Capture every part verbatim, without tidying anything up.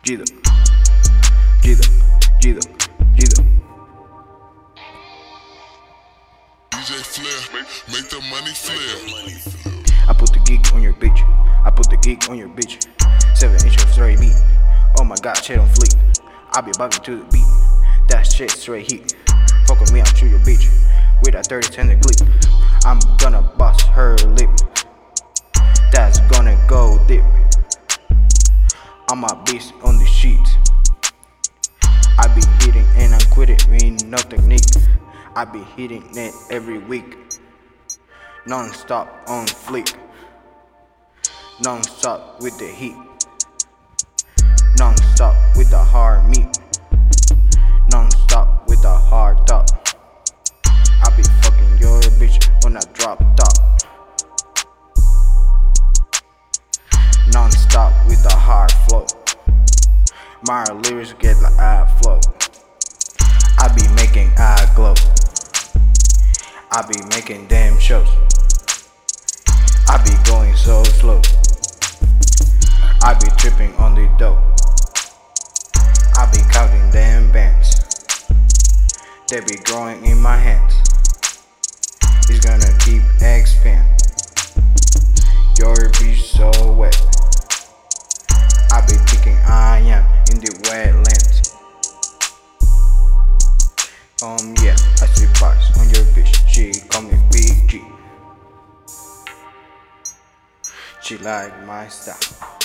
Gido, Gido, Gido, Gido. D J Flair, make, make the money flare. I put the geek on your bitch. I put the geek on your bitch. Seven inch of straight meat. Oh my god, shit on fleek. I be bugging to the beat. That shit straight heat. Fuck with me, I'll shoot your bitch with that thirty tender clip. I'm gonna bust her lip. That's gonna go deep. I'm a beast on the sheets. I be hitting and I'm quitting, mean no technique. I be hitting it every week. Non-stop on fleek. Non-stop with the heat. Non-stop with the hard meat. Non-stop with the hard top. I be fucking your bitch on a drop top. Non-stop with the hard flow. My lyrics get like eye flow. I be making eye glow. I be making damn shows. I be going so slow. I be tripping on the dough. I be counting damn bands. They be growing in my hands. It's gonna keep expand. Your bitch so wet. I be thinking I am in the wetlands. Um yeah, I see parts on your bitch. She call me Big G. She like my style.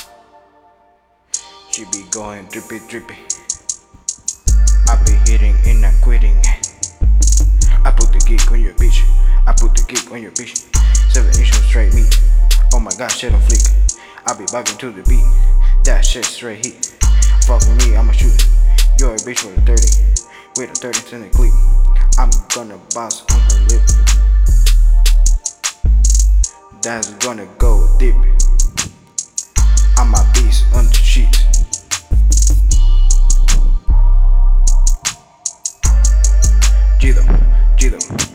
She be going drippy drippy. I be hitting and I'm quitting. I put the geek on your bitch. I put the geek on your bitch. Seven inch of straight meat. Oh my god, shit on fleek. I be bugging to the beat. That shit straight heat. Fuck with me, I'ma shoot your bitch with a thirty. With a thirty tender clip. I'm gonna bounce on her lip. That's gonna go deep. I'm a beast on the sheets. Gido, Gido.